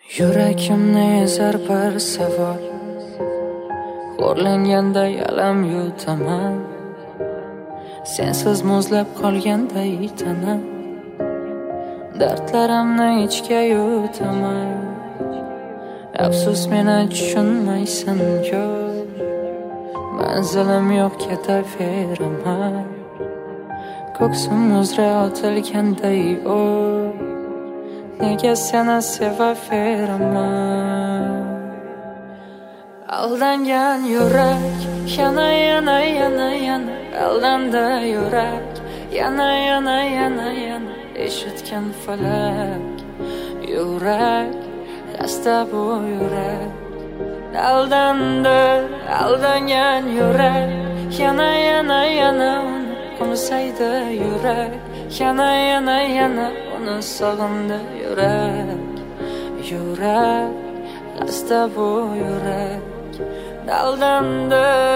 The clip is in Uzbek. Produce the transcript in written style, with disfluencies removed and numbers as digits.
Yuragimni ezar bir savol, xo'rlanganday alam yutaman. Sensiz muzlab qolganday tanam, dardlarimni ichga yutaman. Afsus meni tushunmaysan yo'q, manzilim yo'q ketaveraman. Ko'ksim uzra otilganday nega seni sevaveraman? Aldangan yurak yana aldandi yurak yana eshitgan falak yurak xasta bu yurak. Aldangan yurak yana uni qo'msaydi yurak yana uni sog'indi yurak xasta bu yurak. Aldandi